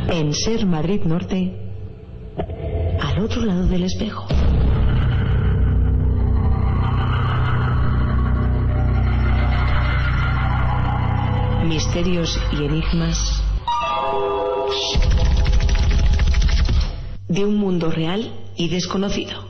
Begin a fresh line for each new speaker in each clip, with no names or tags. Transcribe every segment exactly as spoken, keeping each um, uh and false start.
En Ser Madrid Norte, al otro lado del espejo. Misterios y enigmas de un mundo real y desconocido.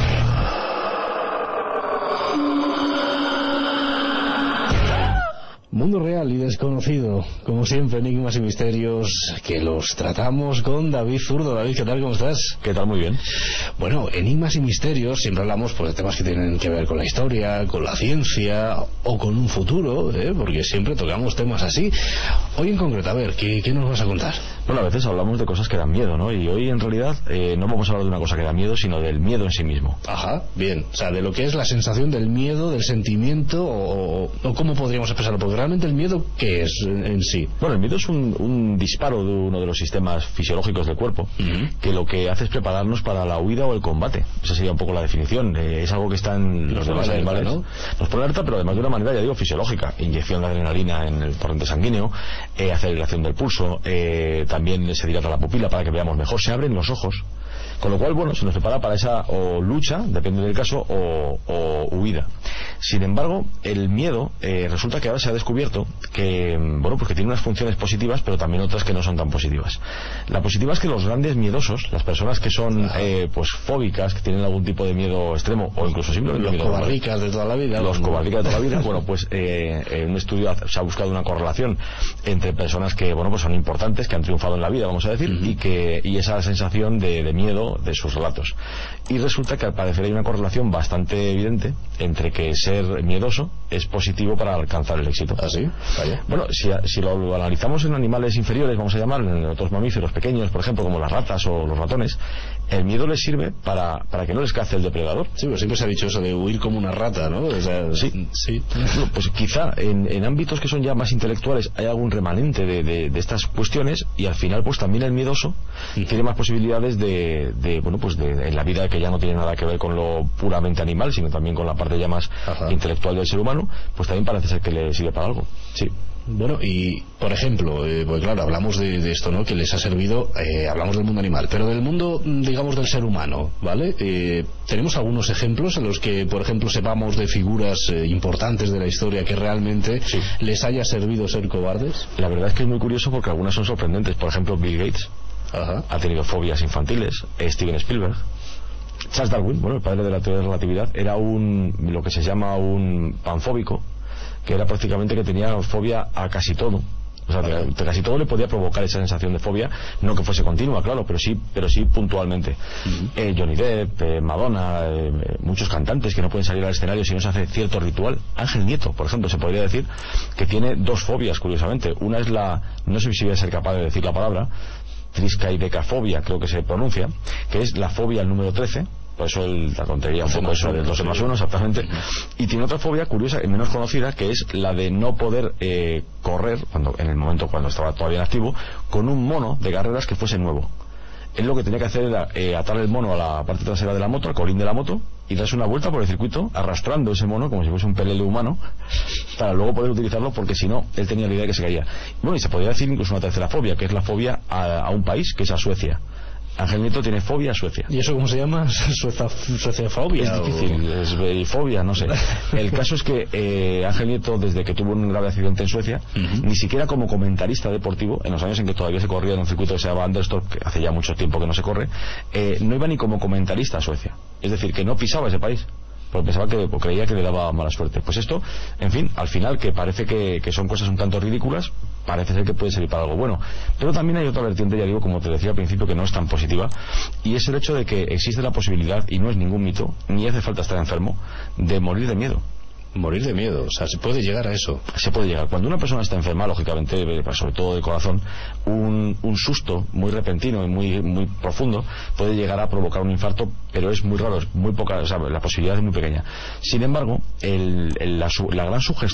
Mundo real y desconocido, como siempre, enigmas y misterios que los tratamos con David Zurdo. David, ¿qué tal? ¿Cómo estás?
¿Qué tal? Muy bien.
Bueno, enigmas y misterios, siempre hablamos pues, de temas que tienen que ver con la historia, con la ciencia o con un futuro, ¿eh? Porque siempre tocamos temas así. Hoy en concreto, a ver, ¿qué, qué nos vas a contar?
Bueno, a veces hablamos de cosas que dan miedo, ¿no? Y hoy en realidad eh, no vamos a hablar de una cosa que da miedo, sino del miedo en sí mismo.
Ajá, bien. O sea, de lo que es la sensación del miedo, del sentimiento, o, o cómo podríamos expresarlo. Porque realmente el miedo, ¿qué es en, en sí?
Bueno, el miedo es un, un disparo de uno de los sistemas fisiológicos del cuerpo, uh-huh. que lo que hace es prepararnos para la huida o el combate. Esa sería un poco la definición. Eh, es algo que está en los demás animales, ¿no? Nos pone alerta, pero además de una manera, ya digo, fisiológica. Inyección de adrenalina en el torrente sanguíneo, eh, aceleración del pulso, eh, también se dilata la pupila para que veamos mejor, se abren los ojos, con lo cual, bueno, se nos prepara para esa o lucha, depende del caso, o, o huida. Sin embargo, el miedo eh, resulta que ahora se ha descubierto que, bueno, pues que tiene unas funciones positivas, pero también otras que no son tan positivas. La positiva es que los grandes miedosos, las personas que son eh, pues fóbicas, que tienen algún tipo de miedo extremo, o incluso simplemente
los
miedo
cobardicas de toda la vida,
los cobardicas de toda la vida, bueno, pues eh, en un estudio se ha buscado una correlación entre personas que, bueno, pues son importantes, que han triunfado en la vida, vamos a decir, uh-huh. y que y esa sensación de, de miedo de sus relatos. Y resulta que al parecer hay una correlación bastante evidente entre que ser miedoso es positivo para alcanzar el éxito.
¿Ah, sí? Vaya.
Bueno, si, si lo, lo analizamos en animales inferiores, vamos a llamar, en otros mamíferos pequeños, por ejemplo, como las ratas o los ratones, el miedo les sirve para, para que no les cace el depredador.
Sí, pero siempre se ha dicho eso de huir como una rata, ¿no? O sea,
sí.
sí.
Bueno, pues quizá en, en ámbitos que son ya más intelectuales hay algún remanente de, de, de estas cuestiones, y al final pues también el miedoso uh-huh. tiene más posibilidades de, de bueno, pues de, en la vida, que ya no tiene nada que ver con lo puramente animal, sino también con la parte ya más Ajá. intelectual del ser humano, pues también parece ser que le sirve para algo. Sí.
Bueno, y por ejemplo, eh, pues claro, hablamos de, de esto, ¿no? Que les ha servido, eh, hablamos del mundo animal, pero del mundo, digamos, del ser humano, ¿vale? Eh, ¿tenemos algunos ejemplos en los que, por ejemplo, sepamos de figuras eh, importantes de la historia que realmente sí. les haya servido ser cobardes?
La verdad es que es muy curioso porque algunas son sorprendentes. Por ejemplo, Bill Gates Ajá. ha tenido fobias infantiles, Steven Spielberg, Charles Darwin, bueno, el padre de la teoría de la relatividad, era un, lo que se llama un panfóbico, que era prácticamente que tenía fobia a casi todo. O sea, que casi todo le podía provocar esa sensación de fobia, no que fuese continua, claro, pero sí, pero sí puntualmente. Uh-huh. eh, Johnny Depp, eh, Madonna, eh, muchos cantantes que no pueden salir al escenario si no se hace cierto ritual. Ángel Nieto, por ejemplo, se podría decir que tiene dos fobias, curiosamente. Una es la, no sé si voy a ser capaz de decir la palabra, triskaidecafobia, creo que se pronuncia, que es la fobia al número trece. Por eso el, la tontería un poco eso del doce más uno, exactamente. Y tiene otra fobia curiosa y menos conocida, que es la de no poder eh, correr, cuando en el momento cuando estaba todavía en activo, con un mono de carreras que fuese nuevo. Él lo que tenía que hacer era eh, atar el mono a la parte trasera de la moto, al colín de la moto, y darse una vuelta por el circuito arrastrando ese mono como si fuese un pelele humano, para luego poder utilizarlo, porque si no, él tenía la idea de que se caía. Bueno, y se podría decir incluso una tercera fobia, que es la fobia a, a un país, que es a Suecia. Ángel Nieto tiene fobia a Suecia.
¿Y eso cómo se llama? ¿Sueciafobia?
Es difícil, o... es verifobia, no sé. El caso es que eh, Ángel Nieto, desde que tuvo un grave accidente en Suecia, uh-huh. ni siquiera como comentarista deportivo, en los años en que todavía se corría en un circuito que se llama Anderstorp, que hace ya mucho tiempo que no se corre, eh, no iba ni como comentarista a Suecia. Es decir, que no pisaba ese país, porque pensaba que, o creía que le daba mala suerte. Pues esto, en fin, al final, que parece que, que son cosas un tanto ridículas, parece ser que puede servir para algo bueno. Pero también hay otra vertiente, ya digo, como te decía al principio, que no es tan positiva, y es el hecho de que existe la posibilidad, y no es ningún mito, ni hace falta estar enfermo, de morir de miedo.
Morir de miedo, o sea, se puede llegar a eso.
Se puede llegar. Cuando una persona está enferma, lógicamente, sobre todo de corazón, un, un susto muy repentino y muy, muy profundo puede llegar a provocar un infarto, pero es muy raro, es muy poca, o sea, la posibilidad es muy pequeña. Sin embargo, el, el, la, la gran sugestión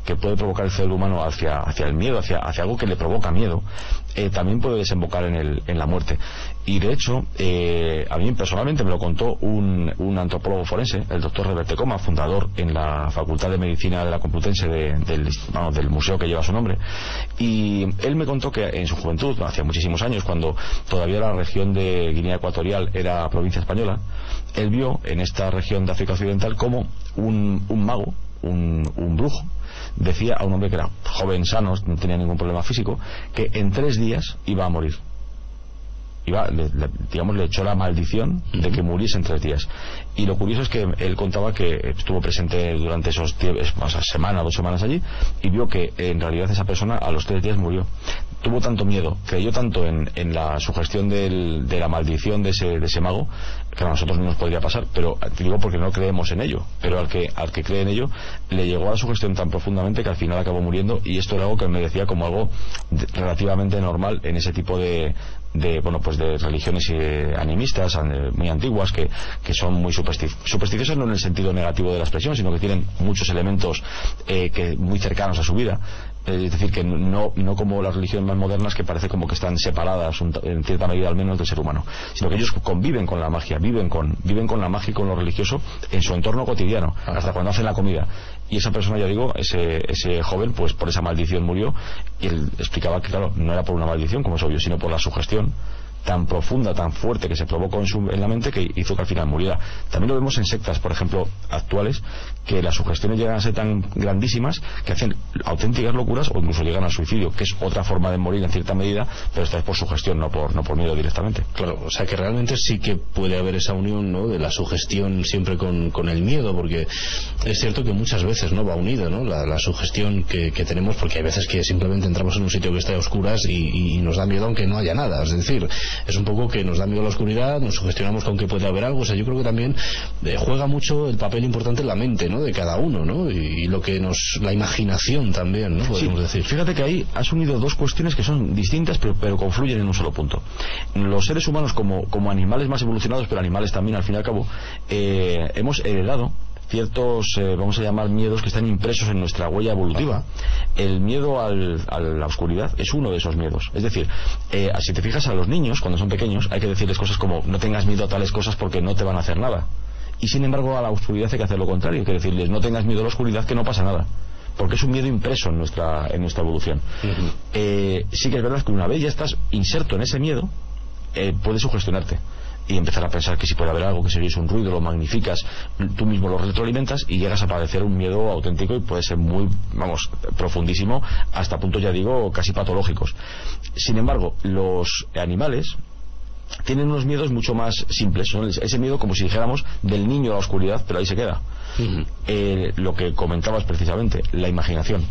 que puede provocar el cerebro humano hacia, hacia el miedo, hacia, hacia algo que le provoca miedo, eh, también puede desembocar en, el, en la muerte. Y de hecho, eh, a mí personalmente me lo contó un, un antropólogo forense, el doctor Reverte Coma, fundador en la Facultad de Medicina de la Complutense de, del, vamos, del museo que lleva su nombre. Y él me contó que en su juventud, hace muchísimos años, cuando todavía la región de Guinea Ecuatorial era provincia española, él vio en esta región de África Occidental como un, un mago, un, un brujo, decía a un hombre que era joven, sano, no tenía ningún problema físico, que en tres días iba a morir. Iba, le, le, digamos, le echó la maldición de que muriese en tres días. Y lo curioso es que él contaba que estuvo presente durante esos o sea, semana, dos semanas allí, y vio que en realidad esa persona a los tres días murió. Tuvo tanto miedo, creyó tanto en, en la sugestión del, de la maldición de ese, de ese mago, que a nosotros no nos podría pasar, pero te digo porque no creemos en ello, pero al que, al que cree en ello le llegó a la sugestión tan profundamente que al final acabó muriendo. Y esto era algo que me decía como algo de, relativamente normal en ese tipo de de bueno pues de religiones eh, animistas eh, muy antiguas, que, que son muy superstic supersticiosas, no en el sentido negativo de la expresión, sino que tienen muchos elementos eh, que muy cercanos a su vida. Eh, es decir, que no, no como las religiones más modernas, que parece como que están separadas un, en cierta medida al menos del ser humano, sino que ellos conviven con la magia, viven con, viven con la magia y con lo religioso en su entorno cotidiano. Ajá. Hasta cuando hacen la comida. Y esa persona, ya digo, ese, ese joven, pues por esa maldición murió. Y él explicaba que, claro, no era por una maldición, como es obvio, sino por la sugestión tan profunda, tan fuerte que se provocó en, su, en la mente, que hizo que al final muriera. También lo vemos en sectas, por ejemplo, actuales, que las sugestiones llegan a ser tan grandísimas que hacen auténticas locuras o incluso llegan al suicidio, que es otra forma de morir en cierta medida, pero esta es por sugestión, no por, no por miedo directamente.
Claro, o sea que realmente sí que puede haber esa unión, ¿no?, de la sugestión siempre con, con el miedo, porque es cierto que muchas veces, ¿no?, va unida, ¿no?, la, la sugestión que, que tenemos, porque hay veces que simplemente entramos en un sitio que está a oscuras y, y nos da miedo aunque no haya nada. Es decir, es un poco que nos da miedo la oscuridad, nos sugestionamos con que puede haber algo. O sea, yo creo que también eh, juega mucho el papel importante en la mente, ¿no?, de cada uno, ¿no?, y, y lo que nos, la imaginación también, ¿no?, podemos
sí,
decir.
Fíjate que ahí has unido dos cuestiones que son distintas, pero, pero confluyen en un solo punto. Los seres humanos, como, como animales más evolucionados, pero animales también al fin y al cabo, eh, hemos heredado ciertos, eh, vamos a llamar, miedos que están impresos en nuestra huella evolutiva. Ajá. El miedo al, a la oscuridad es uno de esos miedos. Es decir, eh, si te fijas, a los niños, cuando son pequeños, hay que decirles cosas como: no tengas miedo a tales cosas porque no te van a hacer nada. Y sin embargo, a la oscuridad hay que hacer lo contrario, hay que decirles: no tengas miedo a la oscuridad, que no pasa nada. Porque es un miedo impreso en nuestra, en nuestra evolución. Uh-huh. eh, sí que es verdad que una vez ya estás inserto en ese miedo, eh, puedes sugestionarte y empezar a pensar que si puede haber algo, que si oyes un ruido, lo magnificas, tú mismo lo retroalimentas y llegas a padecer un miedo auténtico, y puede ser muy, vamos, profundísimo, hasta puntos, ya digo, casi patológicos. Sin embargo, los animales tienen unos miedos mucho más simples, ¿no? Ese miedo, como si dijéramos, del niño a la oscuridad, pero ahí se queda. Uh-huh. eh, lo que comentabas precisamente, la imaginación.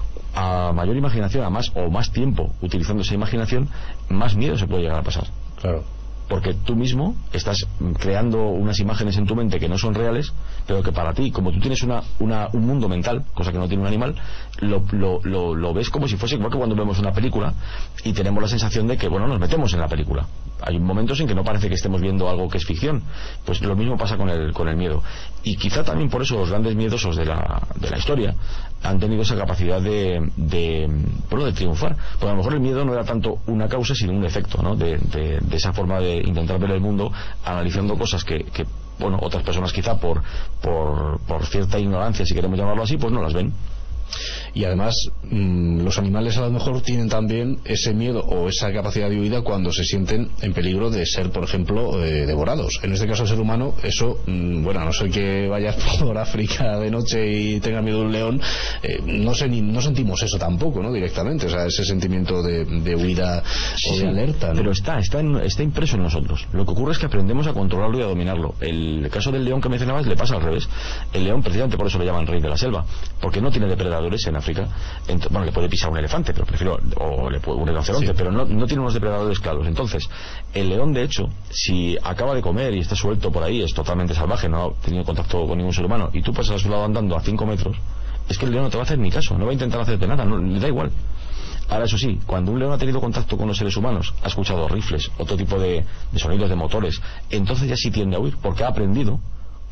A mayor imaginación, a más o más tiempo utilizando esa imaginación, más miedo se puede llegar a pasar.
Claro.
Porque tú mismo estás creando unas imágenes en tu mente que no son reales, pero que para ti, como tú tienes una, una, un mundo mental, cosa que no tiene un animal, lo, lo, lo, lo ves como si fuese igual que cuando vemos una película y tenemos la sensación de que, bueno, nos metemos en la película. Hay momentos en que no parece que estemos viendo algo que es ficción. Pues lo mismo pasa con el, con el miedo. Y quizá también por eso los grandes miedosos de la, de la historia han tenido esa capacidad de, de, bueno, de triunfar. Porque a lo mejor el miedo no era tanto una causa, sino un efecto, ¿no?, de, de, de esa forma de intentar ver el mundo analizando cosas que, que bueno, otras personas quizá por, por, por cierta ignorancia, si queremos llamarlo así, pues no las ven.
Y además mmm, los animales a lo mejor tienen también ese miedo o esa capacidad de huida cuando se sienten en peligro de ser, por ejemplo, eh, devorados. En este caso el ser humano, eso, mmm, bueno, a no ser que vayas por África de noche y tengas miedo de un león, eh, no, sé, ni, no sentimos eso tampoco, ¿no?, directamente. O sea, ese sentimiento de, de huida sí, o de alerta, ¿no?
Pero está, está, en, está impreso en nosotros. Lo que ocurre es que aprendemos a controlarlo y a dominarlo. El caso del león que mencionabas le pasa al revés. El león, precisamente por eso lo llaman rey de la selva, porque no tiene depredadores en África. Entonces, bueno, le puede pisar un elefante, pero prefiero, o le puede, un rinoceronte, sí, pero no, no tiene unos depredadores claros. Entonces, el león, de hecho, si acaba de comer y está suelto por ahí, es totalmente salvaje, no ha tenido contacto con ningún ser humano, y tú pasas a su lado andando a cinco metros, es que el león no te va a hacer ni caso, no va a intentar hacerte nada, no, le da igual. Ahora, eso sí, cuando un león ha tenido contacto con los seres humanos, ha escuchado rifles, otro tipo de, de sonidos de motores, entonces ya sí tiende a huir, porque ha aprendido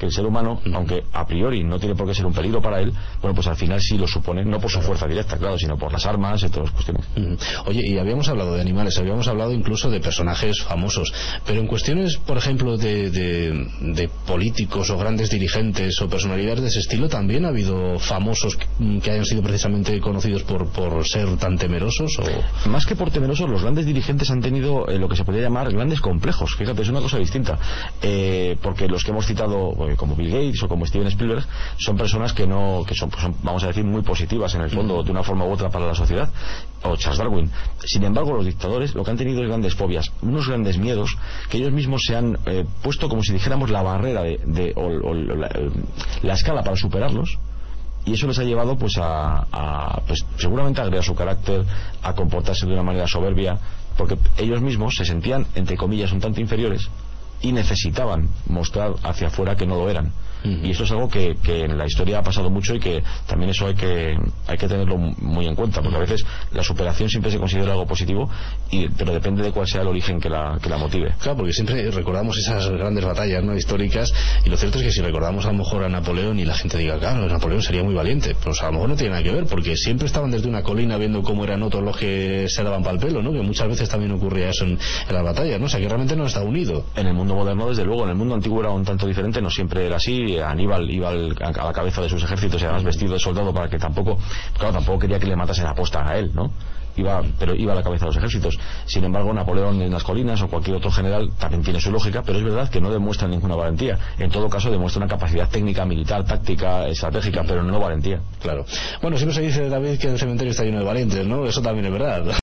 que el ser humano, uh-huh. aunque a priori no tiene por qué ser un peligro para él, bueno, pues al final sí lo supone, no por su fuerza directa, claro, sino por las armas y todas las cuestiones.
Uh-huh. Oye, y habíamos hablado de animales, habíamos hablado incluso de personajes famosos, pero en cuestiones, por ejemplo, de, de, de políticos o grandes dirigentes o personalidades de ese estilo, ¿también ha habido famosos que hayan sido precisamente conocidos por, por ser tan temerosos? O...
Más que por temerosos, los grandes dirigentes han tenido eh, lo que se podría llamar grandes complejos. Fíjate, es una cosa distinta, eh, porque los que hemos citado, eh, como Bill Gates o como Steven Spielberg, son personas que no, que son, pues son, vamos a decir, muy positivas en el fondo, de una forma u otra para la sociedad, o Charles Darwin. Sin embargo, los dictadores lo que han tenido es grandes fobias, unos grandes miedos que ellos mismos se han eh, puesto como si dijéramos la barrera de, de o, o la, la escala para superarlos, y eso les ha llevado pues a, a pues seguramente a agregar su carácter, a comportarse de una manera soberbia, porque ellos mismos se sentían, entre comillas, un tanto inferiores y necesitaban mostrar hacia afuera que no lo eran. Uh-huh. Y eso es algo que, que en la historia ha pasado mucho y que también eso hay que hay que tenerlo muy en cuenta, porque a veces la superación siempre se considera algo positivo, y, pero depende de cuál sea el origen que la, que la motive.
Claro, porque siempre recordamos esas grandes batallas, ¿no?, históricas, y lo cierto es que si recordamos a lo mejor a Napoleón y la gente diga, claro, Napoleón sería muy valiente, pues a lo mejor no tiene nada que ver, porque siempre estaban desde una colina viendo cómo eran otros los que se daban pal pelo, ¿no?, que muchas veces también ocurría eso en, en las batallas, ¿no? O sea, que realmente no está unido.
En el mundo moderno, desde luego, en el mundo antiguo era un tanto diferente, no siempre era así. Aníbal iba al, a la cabeza de sus ejércitos y además vestido de soldado para que tampoco, claro, tampoco quería que le matasen a posta a él, ¿no? Iba, pero iba a la cabeza de los ejércitos. Sin embargo, Napoleón en las colinas o cualquier otro general también tiene su lógica, pero es verdad que no demuestra ninguna valentía. En todo caso, demuestra una capacidad técnica, militar, táctica, estratégica, pero no valentía.
Claro. Bueno, siempre se dice, David, que el cementerio está lleno de valientes, ¿no? Eso también es verdad.